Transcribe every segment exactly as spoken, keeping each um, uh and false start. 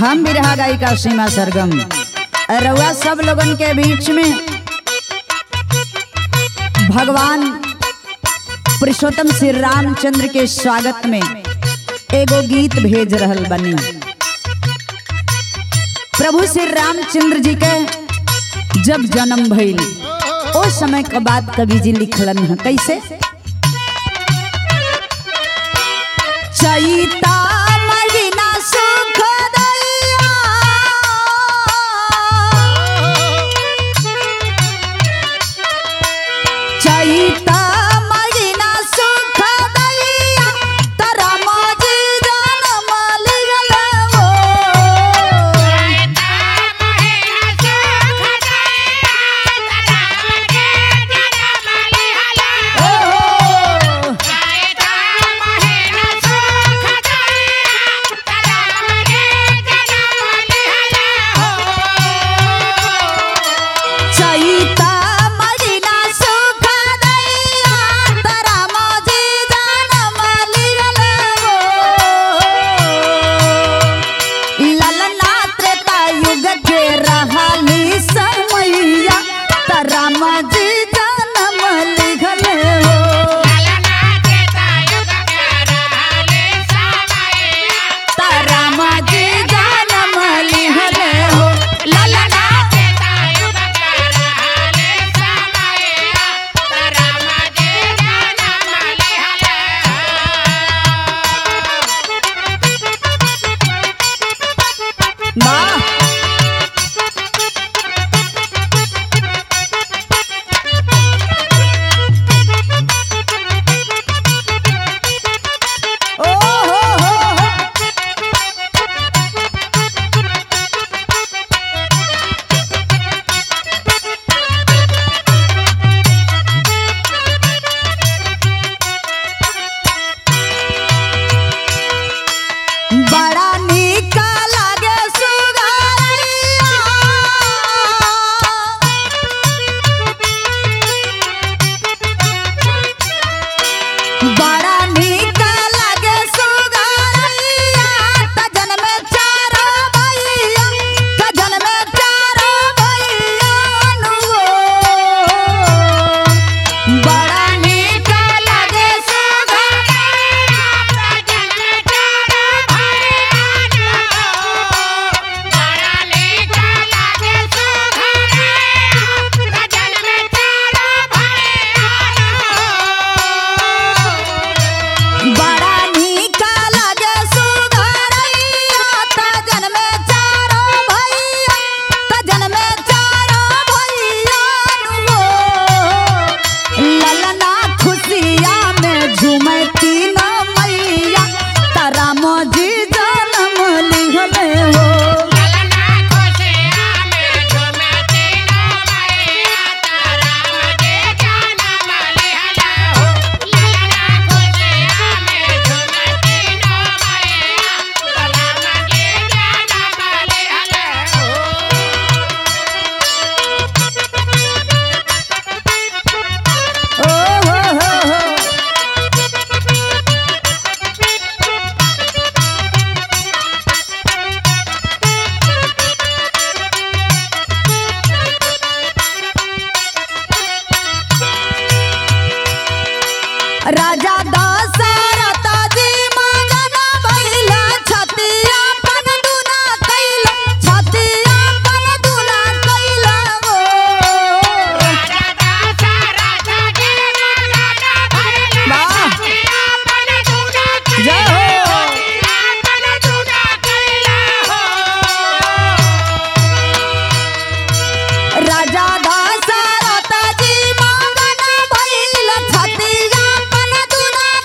हम बिरहा गायिका सीमा सरगम रउआ सब लोगन के बीच में भगवान पुरुषोत्तम श्री रामचंद्र के स्वागत में एगो गीत भेज रहल बनी। प्रभु श्री रामचंद्र जी के जब जन्म भइल ओ समय के बाद कवि जी लिखलन है कैसे। चैता महीना सुख दैया चैता महीना सुख दैया तारा माजी जन्म लिगल हो। चैता महीना सुख दैया तारा माजी जन्म लिगल हो। चैता महीना सुख दैया तारा माजी जन्म लिगल हो। चैता राजा दशरथ जी मगन भइल छतिया पन दुना कैल छतिया पन दुना कैल हो। राजा दशरथ जी मगन भइल छतिया पन दुना कैल पन दुना कैल हो। राजा दशरथ जी मगन भइल छतिया पन दुना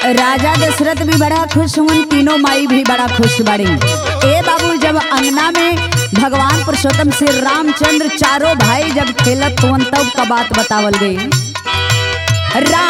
राजा दशरथ भी बड़ा खुश हुन, तीनों माई भी बड़ा खुश बड़ी। ए बाबू जब अंगना में भगवान पुरुषोत्तम श्री रामचंद्र चारों भाई जब खेलत हुन तब का बात बतावल गई। राम